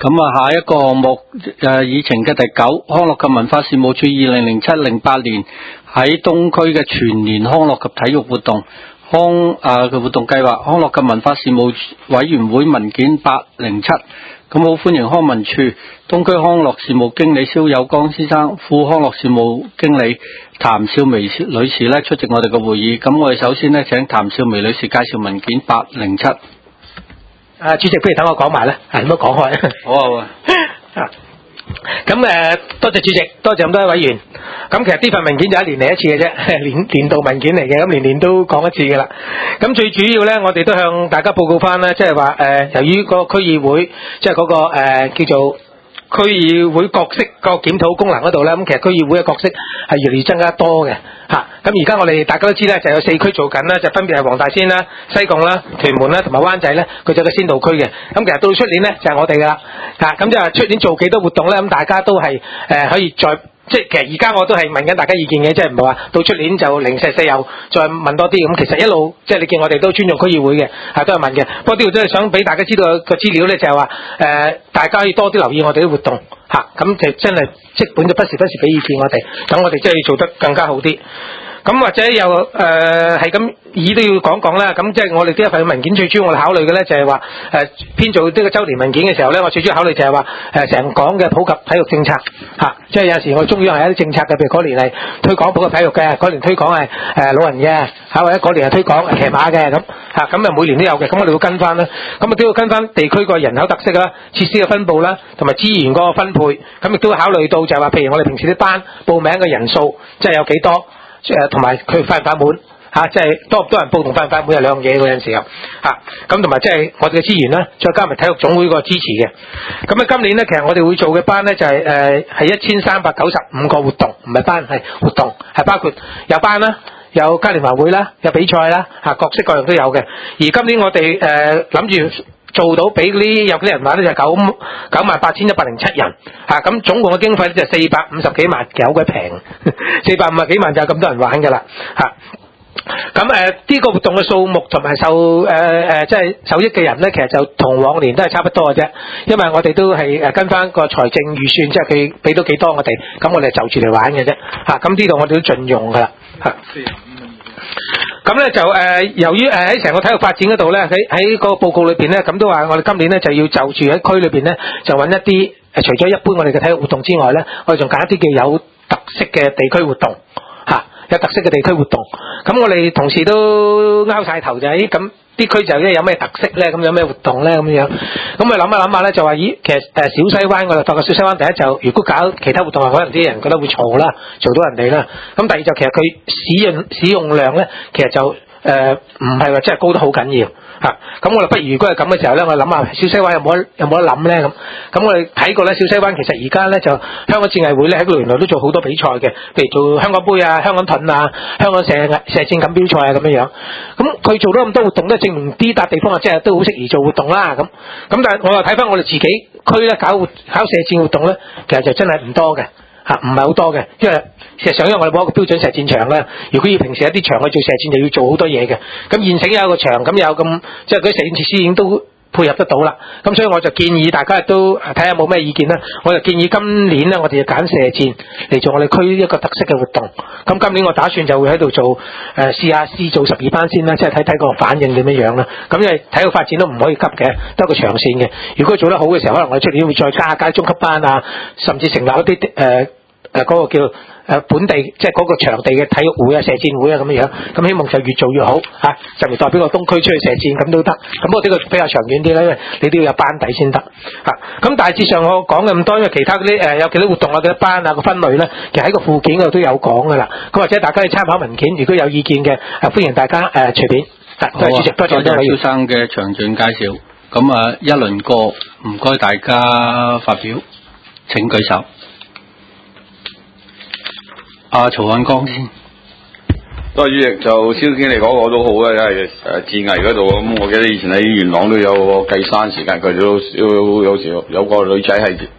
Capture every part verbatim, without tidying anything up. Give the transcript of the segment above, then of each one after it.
咁啊，下一個項目誒議程嘅第九，康樂及文化事務處二零零七零八年喺東區嘅全年康樂及體育活動康誒嘅活動計劃，康樂及文化事務委員會文件八零七。咁好歡迎康文處東區康樂事務經理蕭友剛先生、副康樂事務經理譚少薇女士咧出席我哋嘅會議。咁我哋首先咧請譚少薇女士介紹文件八零七。 啊，主席，不如等我講埋啦，係唔好講開。 好啊。 啊，咁誒，多謝主席，多謝咁多位委員。咁其實呢份文件就一年嚟一次嘅啫，年年度文件嚟嘅，咁年年都講一次嘅啦。咁最主要咧，我哋都向大家報告翻咧，即係話誒，由於個區議會即係嗰個誒、呃、叫做區議會角色個檢討功能嗰度咧，咁其實區議會嘅角色係越嚟越增加多嘅嚇。咁而家我哋大家都知咧，就有四區做緊啦，就分別係黃大仙啦、西貢啦、屯門啦同埋灣仔咧，佢就係個先導區嘅。咁其實到出年咧就係我哋噶啦嚇，咁就係出年做幾多活動咧，咁大家都係誒、呃、可以再。即係其實而家我都係問緊大家意見嘅，即係唔係話到出年就零舍舍又再問多啲咁。其實一路即係你見我哋都尊重區議會嘅，係都係問嘅。不過呢度真係想俾大家知道個資料咧，就係話誒大家可以多啲留意我哋啲活動嚇，咁、啊、就真係即本就不時不時俾意見我哋，等我哋真係要做得更加好啲。咁或者又誒係咁意都要講講啦。咁即係我哋呢一份文件最主要我哋考慮嘅咧，就係話誒編做呢個週年文件嘅時候咧，我最主要考慮就係話誒成港嘅普及體育政策嚇、啊。即係有時我中央係一啲政策嘅，譬如嗰年係推廣普及體育嘅，嗰年推廣係誒老人嘅嚇，或者嗰年係推廣騎馬嘅咁嚇。咁啊每年都有嘅，咁我哋會跟翻啦。咁啊都要跟翻地區個人口特色啦、設施嘅分佈啦，同埋資源嗰個分配。咁亦都會考慮到就係話，譬如我哋平時啲班報名嘅人數，即係有幾多？誒同埋佢快唔快滿嚇，即係多唔多人報同快唔快滿係兩樣嘢嗰陣時候嚇，咁同埋即係我哋嘅資源啦，再加埋體育總會個支持嘅。咁啊今年咧，其實我哋會做嘅班咧就係誒係一千三百九十五個活動，唔係班係活動，係包括有班啦，有嘉年華會啦，有比賽啦嚇，各式各樣都有嘅。而今年我哋誒諗住做到俾啲有啲人話咧就係九九萬八千一百零七人嚇，咁、啊、總共嘅經費咧就四百五十幾萬，其實好鬼平，四百五十幾萬就係咁多人玩㗎啦嚇。咁誒呢個活動嘅數目同埋受誒誒即係受益嘅人咧，其實就同往年都係差不多嘅啫，因為我哋都係誒跟翻個財政預算，即係佢俾到幾多我哋，咁我哋就住嚟玩嘅啫嚇。咁呢度我哋都盡用㗎啦嚇。咁咧就誒、呃，由於誒喺成個體育發展嗰度咧，喺喺個報告裏邊咧，咁都話我哋今年咧就要就住喺區裏邊咧，就揾一啲誒，除咗一般我哋嘅體育活動之外咧，我哋仲揀一啲叫有特色嘅地區活動嚇、啊，有特色嘅地區活動。咁我哋同事都拗晒頭就係咁。啲區就咧有咩特色咧？咁有咩活動咧？咁樣咁咪諗下諗下咧，就話咦，其實誒小西灣我就發覺小西灣第一就如果搞其他活動，可能啲人覺得會嘈啦，嘈到人哋啦。咁第二就其實佢使用使用量咧，其實就誒唔係話真係高得好緊要嚇。咁、啊、我哋不如如果係咁嘅時候咧，我諗下小西灣有冇有冇得諗咧？咁咁我哋睇過咧，小西灣其實而家咧就香港戰藝會咧喺嗰度原來都做好多比賽嘅，譬如做香港杯啊、香港盾啊、香港射射箭錦標賽啊咁樣樣。咁佢做咗咁多活動咧，證明呢笪地方啊，即係都好適宜做活動啦。咁咁但係我又睇翻我哋自己區咧搞活搞射箭活動咧，其實就真係唔多嘅嚇，唔係好多嘅，因為事實上因為我哋冇一個標準射箭場咧，如果要平時一啲場去做射箭，就要做好多嘢嘅。咁現成有一個場，咁有咁即係嗰啲射箭設施已經都配合得到啦，咁所以我就建議大家都睇下冇咩意見啦。我就建議今年咧，我哋就揀射箭嚟做我哋區一個特色嘅活動。咁今年我打算就會喺度做誒、呃、試下試做十二班先啦，即係睇睇個反應點樣樣啦。咁因為體育發展都唔可以急嘅，得個長線嘅。如果做得好嘅時候，可能我哋出年會再加加中級班啊，甚至成立一啲誒誒嗰個叫。誒本地即係嗰個場地嘅體育會啊、射箭會啊咁樣樣，咁希望就越做越好嚇、啊，就嚟代表個東區出去射箭咁都得。咁不過呢個比較長遠啲啦，因為你都要有班底先得嚇。咁、啊、大致上我講咁多，因為其他嗰啲誒有幾多活動啊、幾多班啊個分類咧，其實喺個附件嗰度都有講噶啦。咁或者大家去參考文件，如果有意見嘅，誒、啊、歡迎大家誒、呃、隨便。啊、多謝主席，多謝多謝蕭生嘅詳盡介紹。咁啊一輪過，唔該大家發表，請舉手。阿、啊、曹漢江先， 多謝主席。就蕭經理講我都好啦，因為誒戰藝嗰度咁，我記得以前喺元朗都有個計山時間，佢都有有時有個女仔係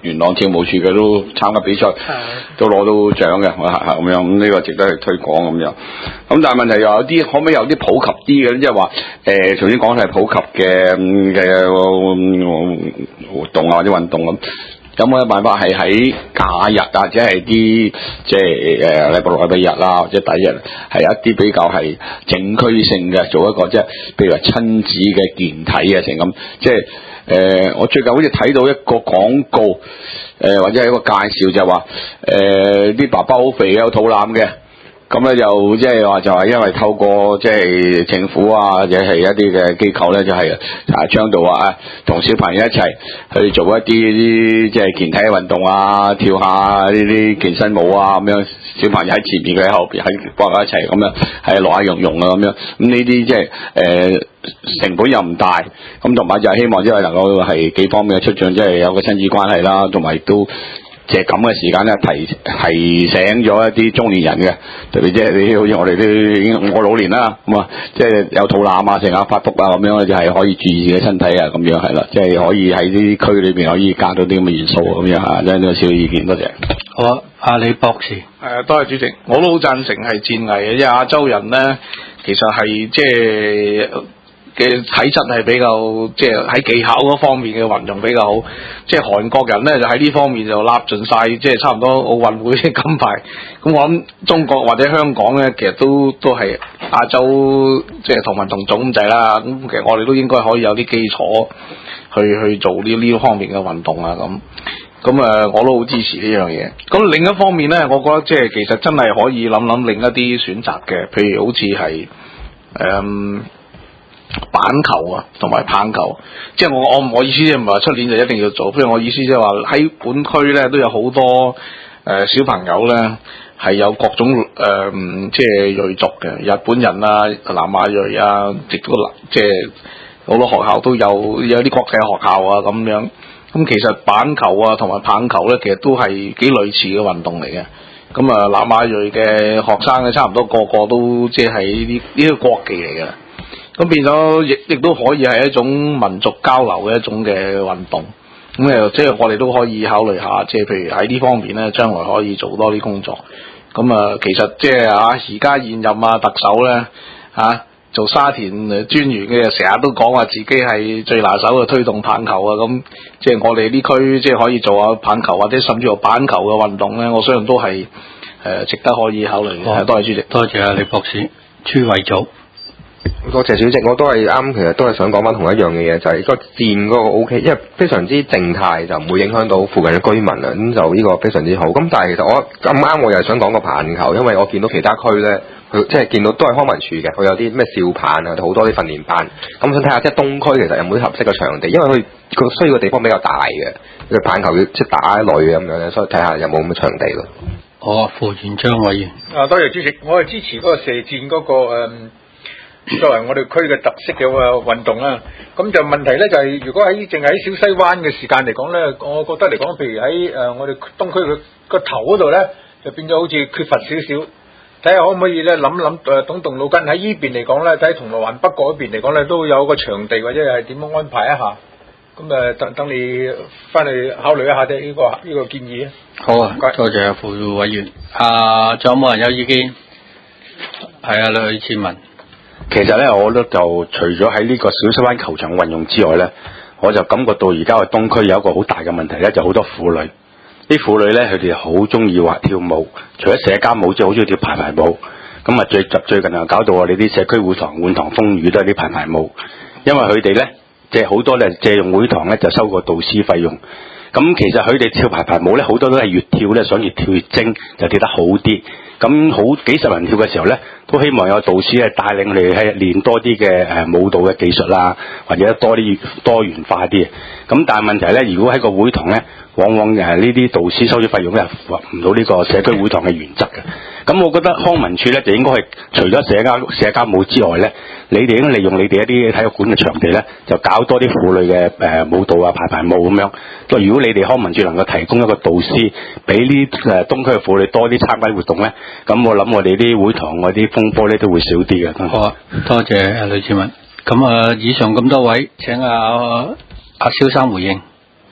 元朗政務處嘅都參加比賽，都攞到獎嘅，咁樣咁呢個值得去推廣咁樣。咁但係問題又有啲可唔可以有啲普及啲嘅，即係話誒，頭先講係普及嘅嘅活動啊或者運動咁。有冇辦法係喺假日或者係啲即係誒禮拜六禮拜日啦，或者第一日係一啲比較係整區性嘅做一個即係，譬如話親子嘅健體啊成咁，即係誒、呃、我最近好似睇到一個廣告誒、呃、或者係一個介紹就係話誒啲爸爸好肥有肚腩嘅。咁咧就即係話就係因為透過即係政府啊或者係一啲嘅機構咧就係啊倡導話啊同小朋友一齊去做一啲即係健體嘅運動啊，跳下呢啲健身舞啊咁樣，小朋友喺前面佢喺後邊喺幫佢一齊咁樣係樂下融融啊咁樣，咁呢啲即係誒成本又唔大，咁同埋就係希望即係能夠係幾方面嘅促進，即係有個親子關係啦，同埋都。即係咁嘅時間咧，提提醒咗一啲中年人嘅，特別即係你好似我哋都已經我老年啦，咁啊，即係有肚腩啊、成日發福啊咁樣，就係可以注意自己身體啊，咁樣係啦，即係可以喺啲區裏邊可以加到啲咁嘅元素咁樣嚇，呢個小意見，多謝。 好啊，阿李博士。 誒，多謝主席，我都好贊成係戰藝嘅，因為亞洲人咧，其實係即係。嘅體質係比較即係喺技巧嗰方面嘅運用比較好，即係韓國人咧就喺呢方面就立盡晒，即係差唔多奧運會嘅金牌。咁我諗中國或者香港咧，其實都都係亞洲即係同文同種咁滯啦。咁其實我哋都應該可以有啲基礎去去做呢呢方面嘅運動啊咁。咁誒，我都好支持呢樣嘢。咁另一方面咧，我覺得即係其實真係可以諗諗另一啲選擇嘅，譬如好似係誒。嗯板球啊，同埋棒球，即係我我我意思即係唔係話出年就一定要做，譬如我意思即係話喺本區咧都有好多誒、呃、小朋友咧係有各種誒、呃、即係裔族嘅，日本人啊、南亞裔啊，直到即係好多學校都有有啲國際學校啊咁樣。咁其實板球啊同埋棒球咧，其實都係幾類似嘅運動嚟嘅。咁啊，南亞裔嘅學生咧，差唔多個個都即係呢呢個國技嚟嘅。咁變咗，亦亦都可以係一種民族交流嘅一種嘅運動。咁誒，即係我哋都可以考慮下，即係譬如喺呢方面咧，將來可以做多啲工作。咁啊，其實即係啊，而家現任啊特首咧啊，做沙田專員嘅，成日都講話自己係最拿手嘅推動棒球啊。咁即係我哋呢區即係可以做下棒球或者甚至乎板球嘅運動咧，我相信都係誒、呃、值得可以考慮嘅。多謝主席， 多謝啊李博士，朱偉祖。 多謝主席，我都係啱，其實都係想講翻同一樣嘅嘢，就係、是、個戰嗰個 O K，因為非常之靜態，就唔會影響到附近嘅居民啊，咁就呢個非常之好。咁但係其實我咁啱，我又係想講個棒球，因為我見到其他區咧，佢即係見到都係康文署嘅，佢有啲咩少棒啊，好多啲訓練班。咁想睇下即係東區其實有冇啲合適嘅場地，因為佢佢需要嘅地方比較大嘅，佢棒球要即係打一類咁樣咧，所以睇下有冇咁嘅場地咯。 好啊，副院長委員。 啊，多謝主席，我係支持嗰個射箭嗰、那個誒。嗯作為我哋區嘅特色嘅運動啦，咁就問題咧就係、是，如果喺淨係喺小西灣嘅時間嚟講咧，我覺得嚟講，譬如喺誒、呃、我哋東區嘅個頭嗰度咧，就變咗好似缺乏少少。睇下可唔可以咧諗諗誒，動動腦筋喺呢邊嚟講咧，睇銅鑼灣北角嗰邊嚟講咧，都有個場地或者係點樣安排一下。咁誒，等等你翻嚟考慮一下啫，呢、這個呢、這個建議。 好啊，多謝副委員。啊，仲有冇人有意見？係啊，呂志文。 其實咧，我覺得就除咗喺呢個小西灣球場運用之外咧，我就感覺到而家嘅東區有一個好大嘅問題咧，就好多婦女。啲婦女咧，佢哋好中意話跳舞，除咗社交舞之外，好中意跳排排舞。咁啊，最最近又搞到我哋啲社區會堂滿堂風雨都係啲排排舞，因為佢哋咧即係好多咧借用會堂咧就收個導師費用。咁其實佢哋跳排排舞咧，好多都係越跳咧想越跳越精，就跳得好啲。咁好幾十人跳嘅時候咧，都希望有導師咧帶領你係練多啲嘅誒舞蹈嘅技術啦，或者多啲多元化啲。咁但係問題咧，如果喺個會堂咧，往往誒呢啲導師收咗費用咧，符合唔到呢個社區會堂嘅原則嘅。咁我覺得康文署咧就應該係除咗社交社交舞之外咧，你哋應該利用你哋一啲體育館嘅場地咧，就搞多啲婦女嘅誒舞蹈啊、排排舞咁樣。咁如果你哋康文署能夠提供一個導師，俾呢誒東區嘅婦女多啲參加活動咧，咁我諗我哋啲會堂嗰啲風波咧都會少啲嘅。 好啊，多謝阿呂志文。咁啊，以上咁多位，請阿阿蕭生回應。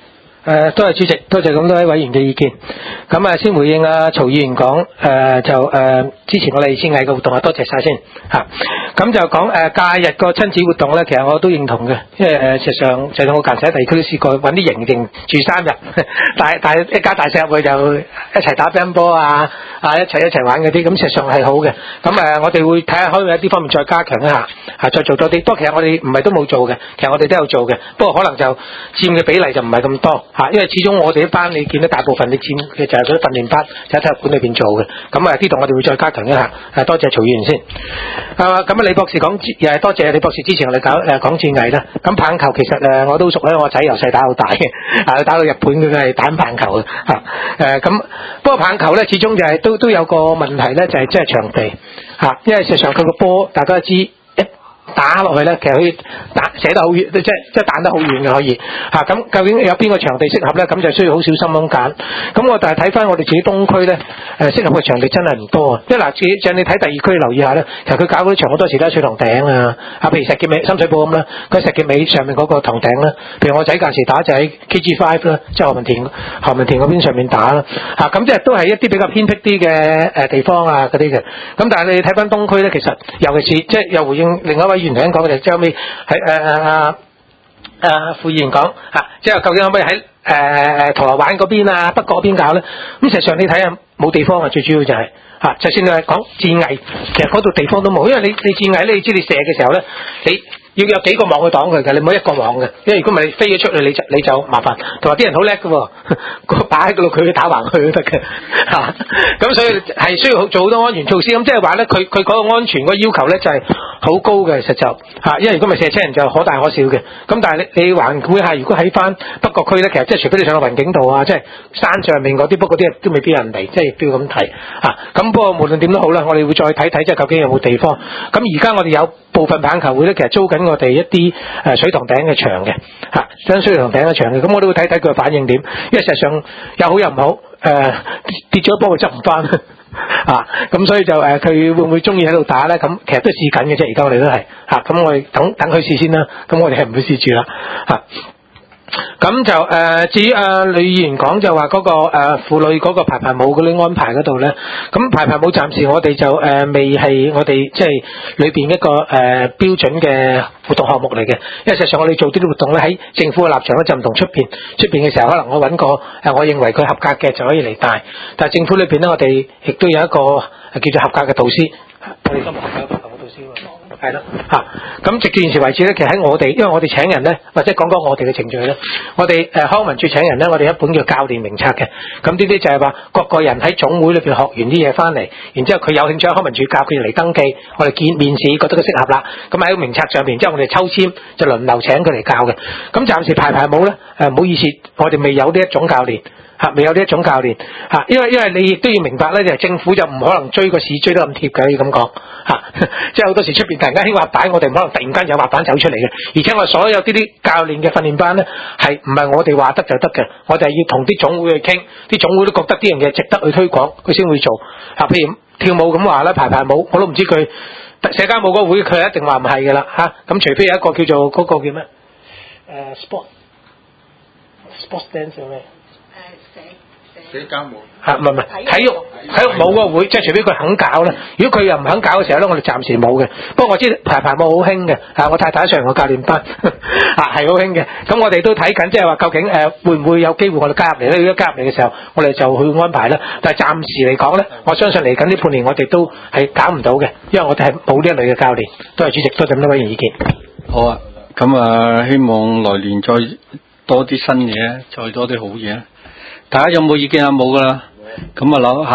誒，多謝主席，多謝咁多位委員嘅意見。咁啊，先回應阿曹議員講，誒、呃、就誒、呃、支持我哋戰藝嘅活動啊，多謝晒先嚇。咁就講誒假日個親子活動咧，其實我都認同嘅，因為誒事實上，就算我近時喺地區都試過揾啲營營住三日，帶帶一家大細入去就一齊打乒乓波啊，啊一齊一齊玩嗰啲，咁事實上係好嘅。咁誒，我哋會睇下可以喺啲方面再加強一下，嚇再做多啲。不過其實我哋唔係都冇做嘅，其實我哋都有做嘅，不過可能就佔嘅比例就唔係咁多嚇，因為始終我哋一班你見到大部分你佔嘅就係嗰啲訓練班就喺體育館裏邊做嘅。咁啊呢度我哋會再加強一下。誒多謝曹議員先。啊咁啊李博士講又係多謝李博士支持我哋搞誒講戰藝啦。咁棒球其實誒我都熟咧，我仔由細打到大嘅，啊打到日本佢係打棒球嘅嚇。誒咁不過棒球咧始終就係都都有個問題咧，就係即係場地嚇，因為事實上佢個波大家都知。打落去咧，其實可以打射得好遠，即係即係彈得好遠嘅可以嚇。咁、啊、究竟有邊個場地適合咧？咁就需要好小心咁揀。咁我但係睇翻我哋自己東區咧，誒、呃、適合嘅場地真係唔多啊。即係嗱，自己像你睇第二區留意下咧，其實佢搞嗰啲場好多時都喺水塘頂啊，啊譬如石硤尾、深水埗咁啦，佢石硤尾上面嗰個塘頂啦。譬如我仔嗰陣時打就喺 K G 五啦，即係何文田何文田嗰邊上面打啦嚇。咁、啊、即係都係一啲比較偏僻啲嘅誒地方啊嗰啲嘅。咁但係你睇翻東區咧，其實尤其是即係又回應另外一位議員講嘅，即係後尾喺誒誒誒副議員講嚇，即係究竟可唔可以喺誒銅鑼灣嗰邊啊北角嗰邊搞咧？咁實際上你睇下冇地方啊，最主要就係、是、嚇、啊，就算你係講戰藝，其實嗰度地方都冇，因為你你戰藝咧，你知你射嘅時候咧，你要有幾個網去擋佢嘅，你唔好一個網嘅，因為如果唔係你飛咗出去你就你就麻煩。同埋啲人好叻嘅喎，個擺喺嗰度佢打橫去都得嘅嚇。咁、啊、所以係需要做好多安全措施。咁即係話咧，佢佢嗰個安全嗰個要求咧就係、是、好高嘅，實就嚇。因為如果唔係射車人就可大可小嘅。咁但係你你環顧下，如果喺翻北角區咧，其實即係除非你上到雲景道啊，即係山上面嗰啲，不過啲都未必有人嚟，即係都要咁睇嚇。咁、啊、不過無論點都好啦，我哋會再睇睇，即係究竟有冇地方。咁而家我哋有部分棒球會咧，其實租緊我哋一啲誒水塘頂嘅場嘅嚇，將水塘頂嘅場嘅，咁我都會睇睇佢嘅反應點，因為實際上又好又唔好，誒、呃、跌咗波佢執唔翻啊，咁所以就誒佢、呃、會唔會中意喺度打咧？咁其實都試緊嘅啫，而家我哋都係嚇，咁、啊、我哋等等佢試先啦，咁我哋係唔會試住啦嚇。咁就誒、呃，至於阿呂議員講就話嗰、那個誒婦女嗰個排排舞嗰啲安排嗰度咧，咁排排舞暫時我哋就誒、呃、未係我哋即係裏邊一個誒、呃、標準嘅活動項目嚟嘅，因為實際上我哋做啲活動咧喺政府嘅立場咧就唔同出邊，出邊嘅時候可能我揾個誒我認為佢合格嘅就可以嚟帶，但係政府裏邊咧我哋亦都有一個叫做合格嘅導師，我哋都冇合格嘅導師喎。係咯嚇，咁直至現時為止咧，其實喺我哋，因為我哋請人咧，或者講講我哋嘅程序咧，我哋誒、呃、康文署請人咧，我哋一本叫教練名冊嘅，咁呢啲就係話各個人喺總會裏邊學完啲嘢翻嚟，然之後佢有興趣喺康文署教佢哋嚟登記，我哋見面試覺得佢適合啦，咁喺個名冊上邊，之後我哋抽籤就輪流請佢嚟教嘅，咁暫時排排舞咧，誒、呃、唔好意思，我哋未有呢一種教練。嚇，未有呢一種教練嚇，因為因為你亦都要明白咧，就係政府就唔可能追個市追得咁貼嘅，要咁講嚇，即係好多時出邊突然間興滑板，我哋唔可能突然間有滑板走出嚟嘅，而且我哋所有啲啲教練嘅訓練班咧，係唔係我哋話得就得嘅，我哋係要同啲總會去傾，啲總會都覺得啲樣嘢值得去推廣，佢先會做嚇。譬如跳舞咁話啦，排排舞我都唔知佢社交舞嗰會佢一定話唔係嘅啦嚇，咁除非有一個叫做嗰、嗰個叫咩誒、uh, sport sports dance 咩？ 社交舞嚇，唔係唔係體育體育舞個會，即係除非佢肯搞啦。如果佢又唔肯搞嘅時候咧，我哋暫時冇嘅。不過我知排排舞好興嘅，嚇我太太上個教練班，嚇係好興嘅。咁我哋都睇緊，即係話究竟誒、呃、會唔會有機會我哋加入嚟咧？如果加入嚟嘅時候，我哋就去安排啦。但係暫時嚟講咧，我相信嚟緊呢半年我哋都係搞唔到嘅，因為我哋係冇呢一類嘅教練。多謝主席，多謝咁多位議員意見。 好啊，咁啊，希望來年再多啲新嘢，再多啲好嘢。大家有冇意見啊？冇噶啦，咁啊攞。